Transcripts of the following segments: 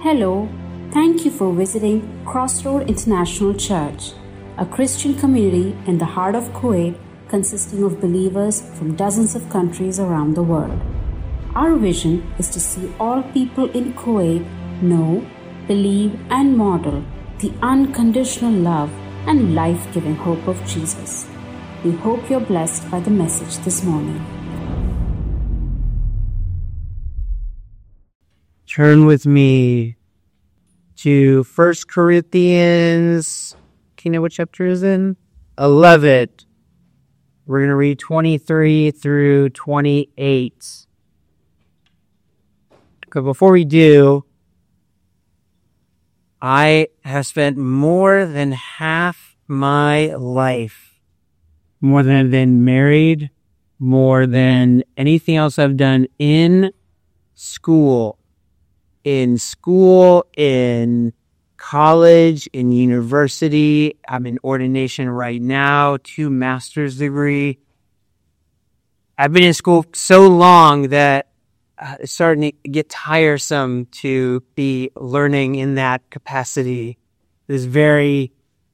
Hello, thank you for visiting Crossroad International Church, a Christian community in the heart of Kuwait consisting of believers from dozens of countries around the world. Our vision is to see all people in Kuwait know, believe, and model the unconditional love and life-giving hope of Jesus. We hope you're blessed by the message this morning. Turn with me to 1 Corinthians. Can you know what chapter is in? 11. We're going to read 23 through 28. But before we do, I have spent more than half my life, more than I've been married, more than anything else I've done in school, in college, in university. I'm in ordination right now, 2 master's degree. I've been in school so long that it's starting to get tiresome to be learning in that capacity. This very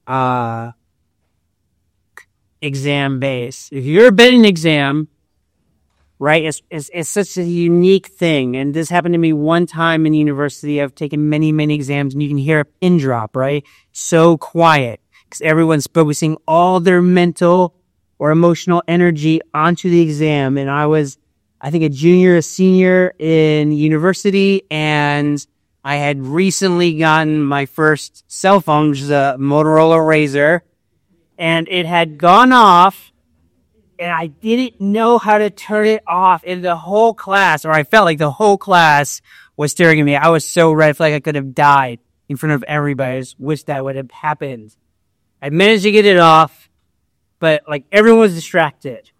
exam-based. If you've ever been in an exam, right, it's such a unique thing. And this happened to me one time in university. I've taken many, many exams, and you can hear a pin drop, right? So quiet, because everyone's focusing all their mental or emotional energy onto the exam. And I was, I think, a senior in university, and I had recently gotten my first cell phone, which is a Motorola Razr, and it had gone off. And I didn't know how to turn it off. And the whole class, or I felt like the whole class was staring at me. I was so red. I felt like I could have died in front of everybody. I just wish that would have happened. I managed to get it off, but like everyone was distracted.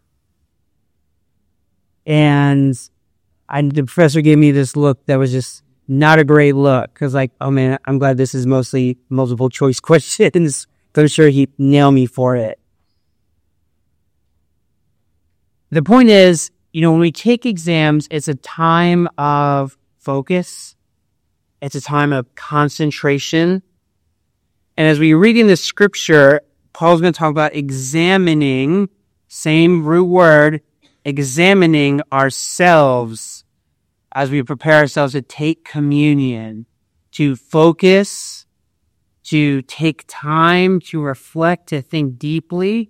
And the professor gave me this look that was just not a great look. Because like, oh man, I'm glad this is mostly multiple choice questions. I'm sure he'd nail me for it. The point is, when we take exams, it's a time of focus. It's a time of concentration. And as we read in the scripture, Paul's going to talk about examining, same root word, examining ourselves as we prepare ourselves to take communion, to focus, to take time, to reflect, to think deeply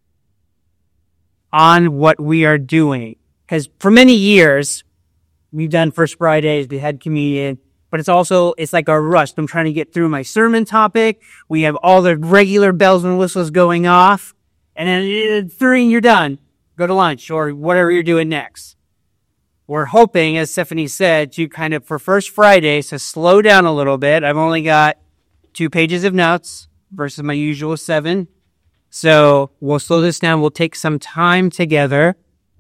on what we are doing. Because for many years, we've done First Fridays, we had communion, but it's like a rush. I'm trying to get through my sermon topic. We have all the regular bells and whistles going off. And then at 3, you're done. Go to lunch or whatever you're doing next. We're hoping, as Stephanie said, to kind of, for First Fridays, to slow down a little bit. I've only got 2 pages of notes versus my usual 7. So we'll slow this down. We'll take some time together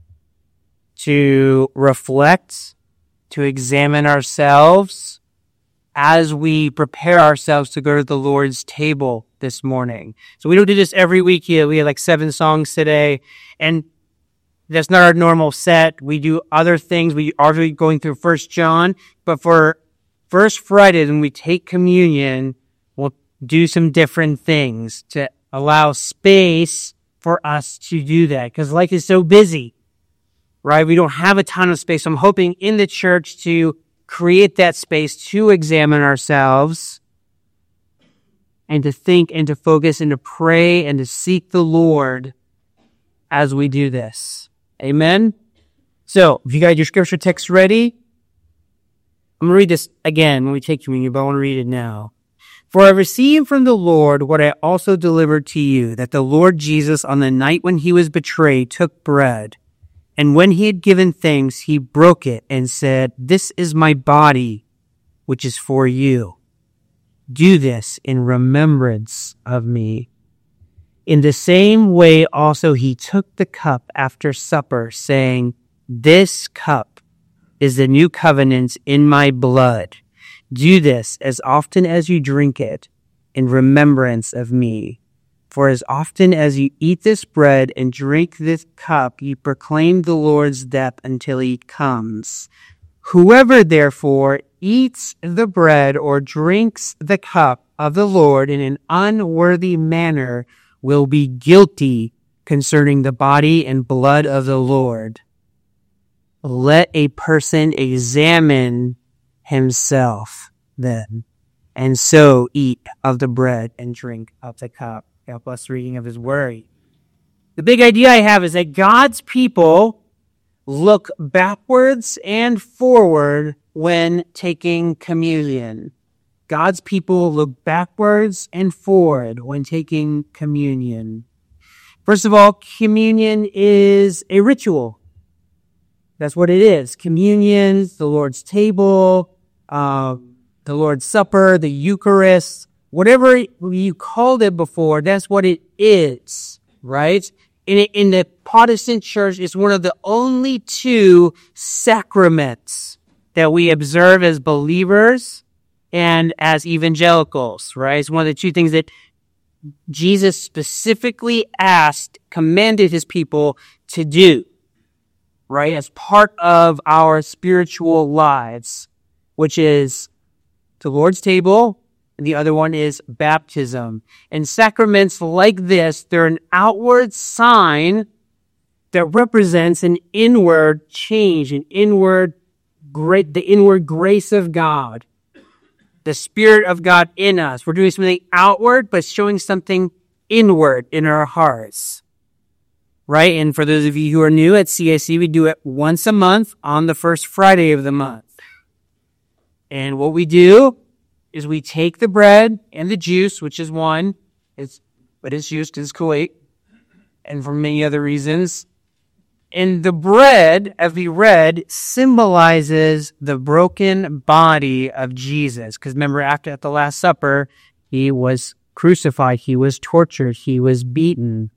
to reflect, to examine ourselves as we prepare ourselves to go to the Lord's table this morning. So we don't do this every week here. We have like 7 songs today, and that's not our normal set. We do other things. We are going through 1 John, but for First Friday, when we take communion, we'll do some different things to allow space for us to do that, because life is so busy, right? We don't have a ton of space. So I'm hoping in the church to create that space to examine ourselves and to think and to focus and to pray and to seek the Lord as we do this. Amen? So, if you got your scripture text ready, I'm going to read this again when we take communion, but I want to read it now. For I received from the Lord what I also delivered to you, that the Lord Jesus, on the night when he was betrayed, took bread. And when he had given thanks, he broke it and said, "This is my body, which is for you. Do this in remembrance of me." In the same way also he took the cup after supper, saying, "This cup is the new covenant in my blood. Do this as often as you drink it in remembrance of me. For as often as you eat this bread and drink this cup, you proclaim the Lord's death until he comes. Whoever therefore eats the bread or drinks the cup of the Lord in an unworthy manner will be guilty concerning the body and blood of the Lord. Let a person examine himself then, and so eat of the bread and drink of the cup. Help us reading of his word. The big idea I have is that God's people look backwards and forward when taking communion. God's people look backwards and forward when taking communion. First of all, communion is a ritual. That's what it is. Communion, the Lord's table, the Lord's Supper, the Eucharist, whatever you called it before, that's what it is, right? In the Protestant church, it's one of the only two sacraments that we observe as believers and as evangelicals, right? It's one of the two things that Jesus specifically commanded his people to do, right? As part of our spiritual lives, which is the Lord's table, and the other one is baptism. And sacraments like this, they're an outward sign that represents an inward change, the inward grace of God, the Spirit of God in us. We're doing something outward, but showing something inward in our hearts, right? And for those of you who are new at CIC, we do it once a month on the first Friday of the month. And what we do is we take the bread and the juice, which is one, but it's juice because it's Kuwait, and for many other reasons. And the bread, as we read, symbolizes the broken body of Jesus. Because remember, at the Last Supper, he was crucified, he was tortured, he was beaten.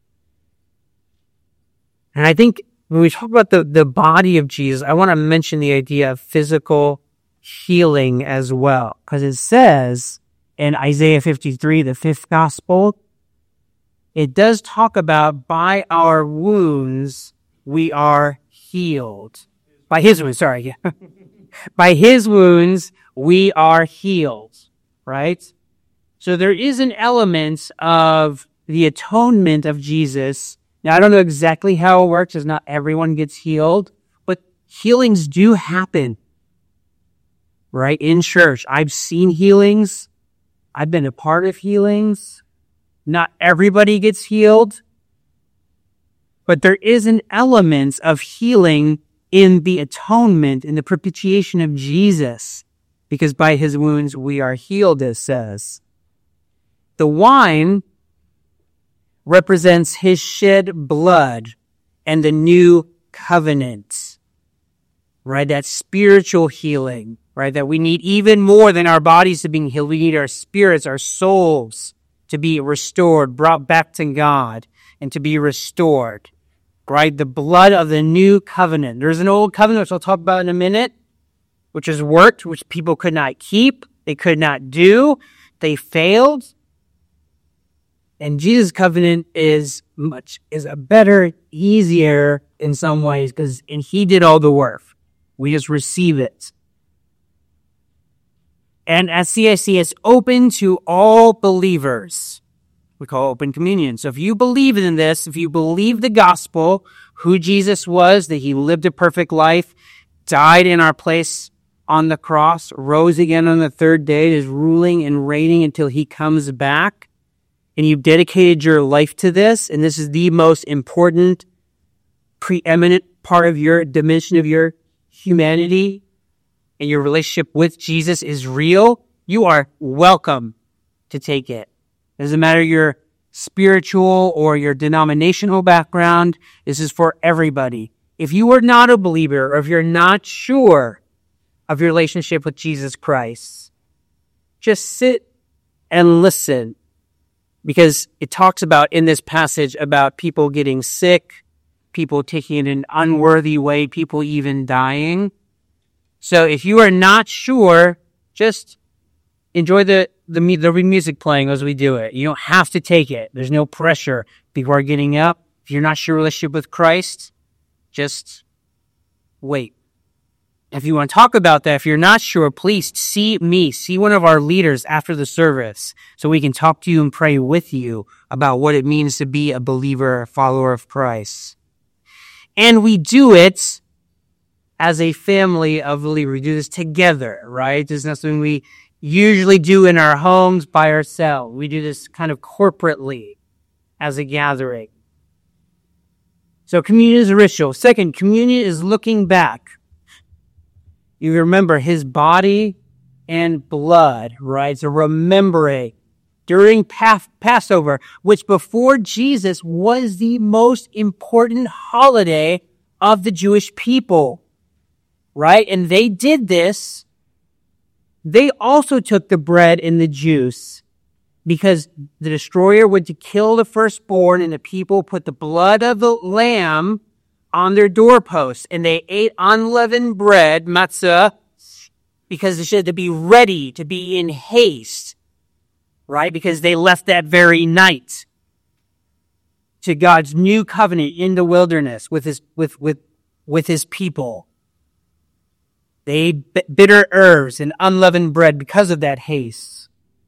And I think when we talk about the body of Jesus, I want to mention the idea of physical healing as well. Because it says in Isaiah 53, the fifth gospel, it does talk about by our wounds we are healed. By his wounds, sorry. By his wounds we are healed, right? So there is an element of the atonement of Jesus. Now, I don't know exactly how it works, because not everyone gets healed, but healings do happen, right? In church. I've seen healings. I've been a part of healings. Not everybody gets healed, but there is an element of healing in the atonement, in the propitiation of Jesus, because by his wounds we are healed, it says. The wine represents his shed blood and the new covenant, right? That spiritual healing, right? That we need even more than our bodies to be healed. We need our spirits, our souls to be restored, brought back to God and to be restored, right? The blood of the new covenant. There's an old covenant, which I'll talk about in a minute, which is worked, which people could not keep. They could not do. They failed. And Jesus' covenant is a better, easier in some ways, and he did all the work. We just receive it. And at CIC, it's open to all believers. We call it open communion. So if you believe in this, if you believe the gospel, who Jesus was, that he lived a perfect life, died in our place on the cross, rose again on the third day, is ruling and reigning until he comes back, and you've dedicated your life to this, and this is the most important, preeminent part of your dimension of your humanity, and your relationship with Jesus is real, you are welcome to take it. It doesn't matter your spiritual or your denominational background. This is for everybody. If you are not a believer, or if you're not sure of your relationship with Jesus Christ, just sit and listen. Because it talks about in this passage about people getting sick, people taking it in an unworthy way, people even dying. So if you are not sure, just enjoy the music playing as we do it. You don't have to take it. There's no pressure. People are getting up. If you're not sure your relationship with Christ, just wait. If you want to talk about that, if you're not sure, please see one of our leaders after the service so we can talk to you and pray with you about what it means to be a believer, a follower of Christ. And we do it as a family of believers. We do this together, right? This is not something we usually do in our homes by ourselves. We do this kind of corporately as a gathering. So communion is a ritual. Second, communion is looking back. You remember his body and blood, right? So remembering during Passover, which before Jesus was the most important holiday of the Jewish people, right? And they did this. They also took the bread and the juice because the destroyer would to kill the firstborn, and the people put the blood of the lamb on their doorposts, and they ate unleavened bread, matzah, because they should to be ready, to be in haste, right? Because they left that very night to God's new covenant in the wilderness with his people. They ate bitter herbs and unleavened bread because of that haste.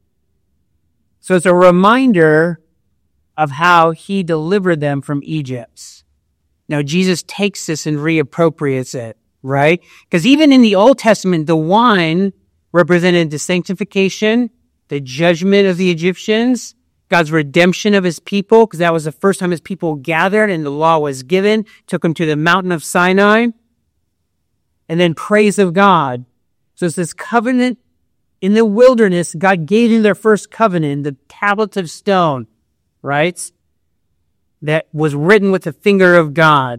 So it's a reminder of how he delivered them from Egypt. Now, Jesus takes this and reappropriates it, right? Because even in the Old Testament, the wine represented the sanctification, the judgment of the Egyptians, God's redemption of his people, because that was the first time his people gathered and the law was given, took them to the mountain of Sinai, and then praise of God. So it's this covenant in the wilderness. God gave them their first covenant, the tablets of stone, right? That was written with the finger of God,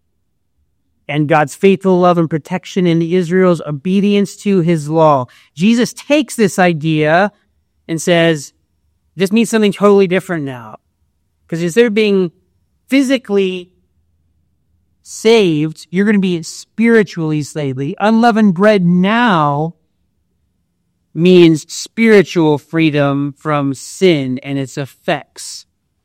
and God's faithful love and protection in Israel's obedience to his law. Jesus takes this idea and says, this means something totally different now. Because instead of being physically saved, you're going to be spiritually saved. Unleavened bread now means spiritual freedom from sin and its effects.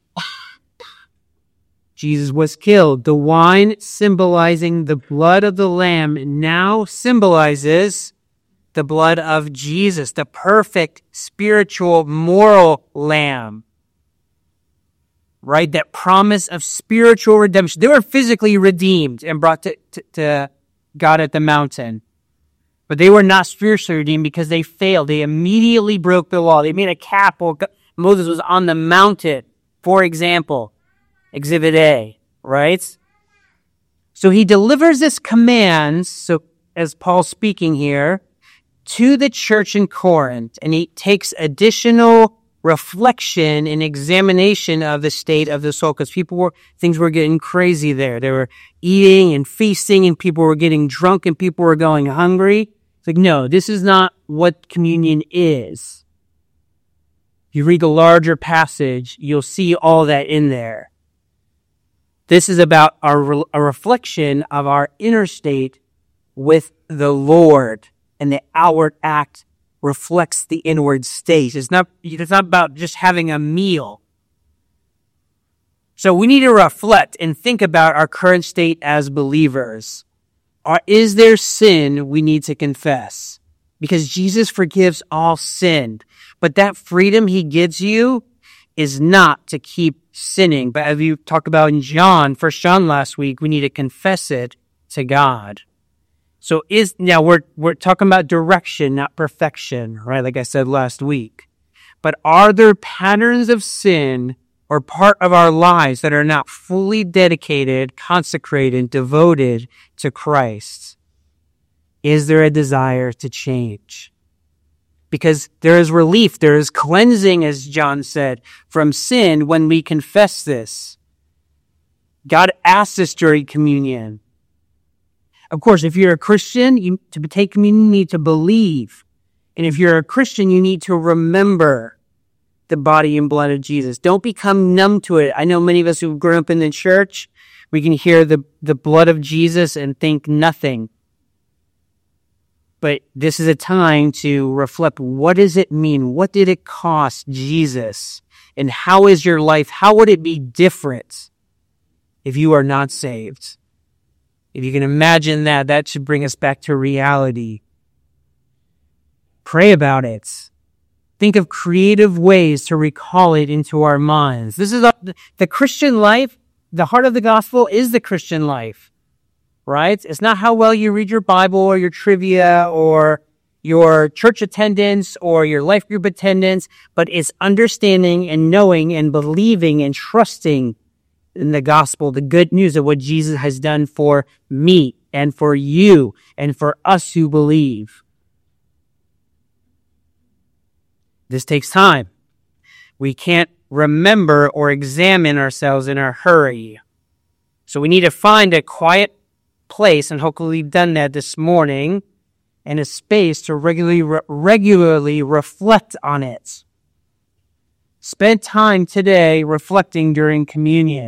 Jesus was killed. The wine symbolizing the blood of the Lamb now symbolizes the blood of Jesus, the perfect spiritual moral Lamb. Right? That promise of spiritual redemption. They were physically redeemed and brought to God at the mountain. But they were not spiritually redeemed because they failed. They immediately broke the law. They made a calf while Moses was on the mountain, for example. Exhibit A, right? So he delivers this command, so as Paul's speaking here, to the church in Corinth, and he takes additional reflection and examination of the state of the soul, because things were getting crazy there. They were eating and feasting, and people were getting drunk, and people were going hungry. It's like, no, this is not what communion is. If you read the larger passage, you'll see all that in there. This is about a reflection of our inner state with the Lord, and the outward act reflects the inward state. It's not about just having a meal. So we need to reflect and think about our current state as believers. Is there sin we need to confess? Because Jesus forgives all sin. But that freedom he gives you is not to keep sinning. But as we talked about in 1 John last week, we need to confess it to God. So now we're talking about direction, not perfection, right? Like I said last week. But are there patterns of sin or part of our lives that are not fully dedicated, consecrated, devoted to Christ? Is there a desire to change? Because there is relief, there is cleansing, as John said, from sin when we confess this. God asks us during communion. Of course, if you're a Christian, to take communion, you need to believe. And if you're a Christian, you need to remember the body and blood of Jesus. Don't become numb to it. I know many of us who've grown up in the church, we can hear the blood of Jesus and think nothing. But this is a time to reflect, what does it mean? What did it cost Jesus? And how is your life? How would it be different if you are not saved? If you can imagine that, that should bring us back to reality. Pray about it. Think of creative ways to recall it into our minds. This is the Christian life. The heart of the gospel is the Christian life, right? It's not how well you read your Bible or your trivia or your church attendance or your life group attendance, but it's understanding and knowing and believing and trusting in the gospel, the good news of what Jesus has done for me and for you and for us who believe. This takes time. We can't remember or examine ourselves in a hurry. So we need to find a quiet place, and hopefully we've done that this morning, and a space to regularly reflect on it. Spend time today reflecting during communion.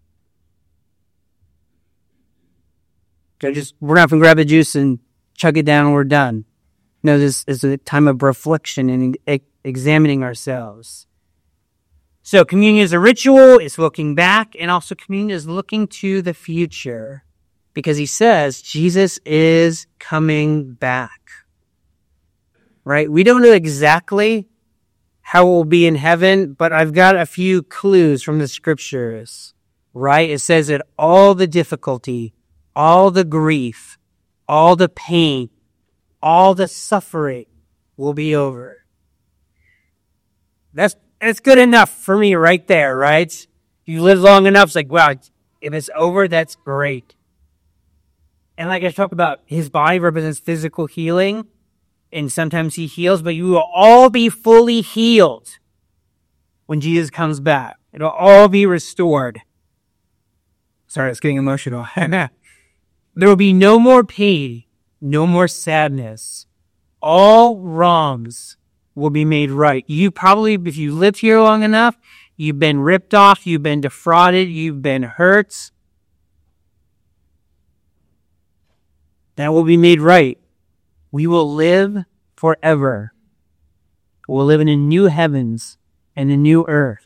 We're not going to grab a juice and chug it down and we're done. No, this is a time of reflection and examining ourselves. So communion is a ritual, it's looking back, and also communion is looking to the future. Because he says Jesus is coming back. Right? We don't know exactly how we'll be in heaven, but I've got a few clues from the scriptures. Right? It says that all the difficulty, all the grief, all the pain, all the suffering will be over. That's good enough for me right there, right? If you live long enough, it's like, wow, if it's over, that's great. And like I talked about, his body represents physical healing, and sometimes he heals, but you will all be fully healed when Jesus comes back. It'll all be restored. Sorry, it's getting emotional. There will be no more pain, no more sadness. All wrongs will be made right. You probably, if you lived here long enough, you've been ripped off, you've been defrauded, you've been hurt. That will be made right. We will live forever. We'll live in a new heavens and a new earth.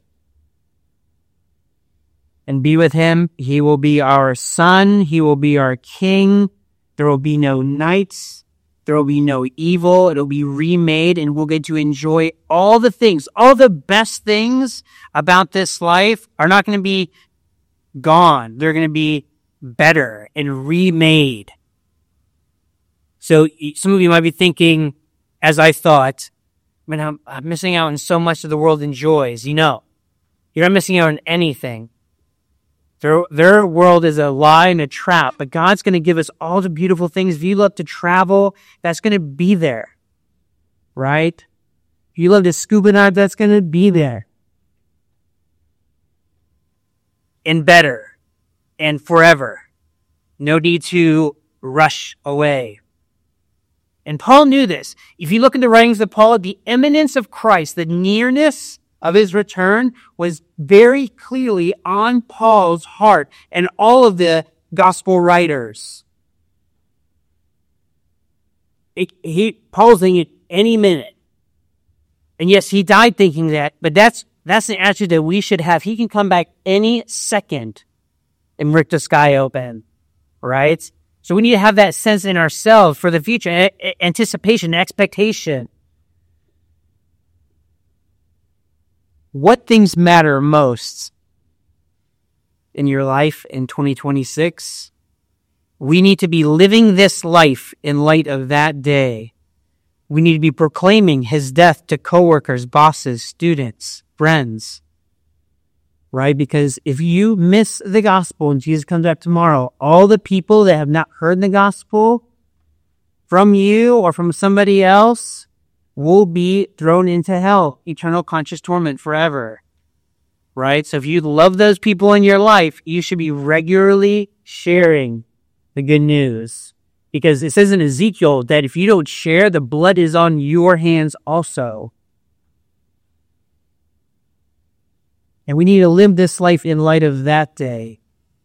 And be with him. He will be our son. He will be our king. There will be no nights. There will be no evil. It'll be remade, and we'll get to enjoy all the things. All the best things about this life are not going to be gone. They're going to be better and remade. So some of you might be thinking, as I thought, man, I'm missing out on so much of the world enjoys. You know, you're not missing out on anything. Their world is a lie and a trap, but God's going to give us all the beautiful things. If you love to travel, that's going to be there, right? If you love to scuba dive, that's going to be there. And better and forever. No need to rush away. And Paul knew this. If you look in the writings of Paul, the imminence of Christ, the nearness of his return was very clearly on Paul's heart and all of the gospel writers. Paul's thinking any minute. And yes, he died thinking that, but that's an attitude that we should have. He can come back any second and rip the sky open, right? So we need to have that sense in ourselves for the future, anticipation, expectation. What things matter most in your life in 2026? We need to be living this life in light of that day. We need to be proclaiming his death to coworkers, bosses, students, friends. Right? Because if you miss the gospel and Jesus comes back tomorrow, all the people that have not heard the gospel from you or from somebody else will be thrown into hell, eternal conscious torment forever. Right? So if you love those people in your life, you should be regularly sharing the good news. Because it says in Ezekiel that if you don't share, the blood is on your hands also. And we need to live this life in light of that day.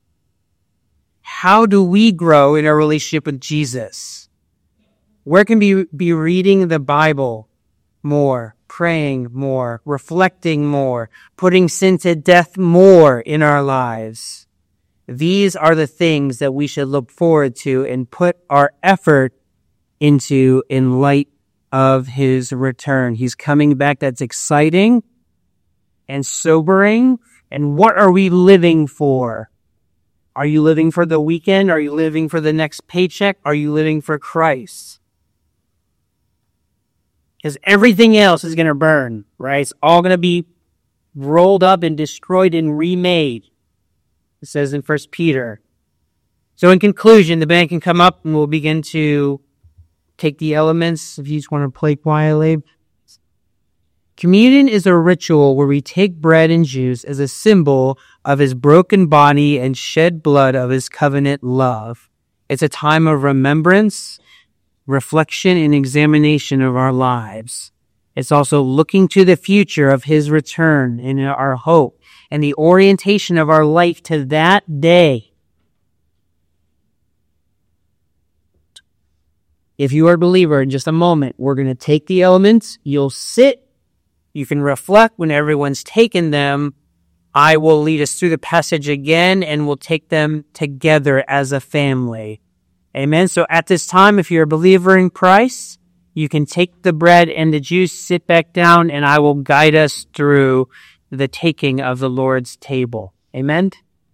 How do we grow in our relationship with Jesus? Where can we be reading the Bible more, praying more, reflecting more, putting sin to death more in our lives? These are the things that we should look forward to and put our effort into in light of his return. He's coming back. That's exciting and sobering. And what are we living for? Are you living for the weekend? Are you living for the next paycheck? Are you living for Christ? Because everything else is going to burn, right? It's all going to be rolled up and destroyed and remade. It says in 1 Peter. So in conclusion, the band can come up and we'll begin to take the elements. If you just want to play quietly. Communion is a ritual where we take bread and juice as a symbol of his broken body and shed blood of his covenant love. It's a time of remembrance, reflection, and examination of our lives. It's also looking to the future of his return and our hope and the orientation of our life to that day. If you are a believer, in just a moment, we're going to take the elements. You'll sit. You can reflect when everyone's taken them. I will lead us through the passage again, and we'll take them together as a family. Amen. So at this time, if you're a believer in Christ, you can take the bread and the juice, sit back down, and I will guide us through the taking of the Lord's table. Amen.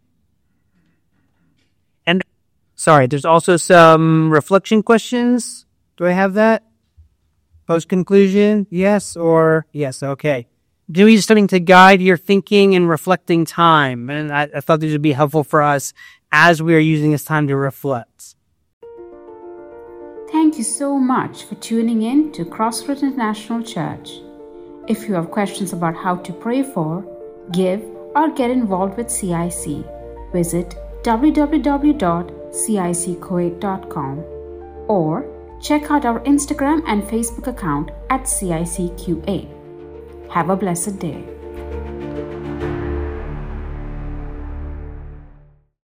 And there's also some reflection questions. Do I have that? Post-conclusion? Yes or yes? Okay. Do we something to guide your thinking and reflecting time? And I thought these would be helpful for us as we are using this time to reflect. Thank you so much for tuning in to Crossroads International Church. If you have questions about how to pray for, give, or get involved with CIC, visit www.cickuwait.com or check out our Instagram and Facebook account at CICQ8. Have a blessed day.